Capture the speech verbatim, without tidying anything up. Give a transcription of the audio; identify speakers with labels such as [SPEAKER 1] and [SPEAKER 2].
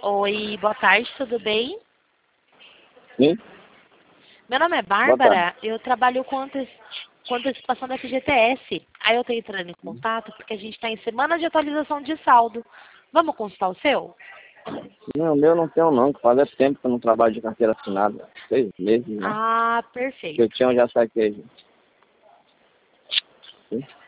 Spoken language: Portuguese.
[SPEAKER 1] Oi, boa tarde, tudo bem?
[SPEAKER 2] Sim?
[SPEAKER 1] Meu nome é
[SPEAKER 2] Boa
[SPEAKER 1] Bárbara, eu trabalho com, antes, com antecipação da F G T S. Aí eu estou entrando em contato porque a gente está em semana de atualização de saldo. Vamos consultar o seu?
[SPEAKER 2] Não, meu não tenho não, que faz tempo que eu não trabalho de carteira assinada. Seis meses, né?
[SPEAKER 1] Ah,
[SPEAKER 2] Que eu
[SPEAKER 1] perfeito.
[SPEAKER 2] tinha, eu já saquei. Sim?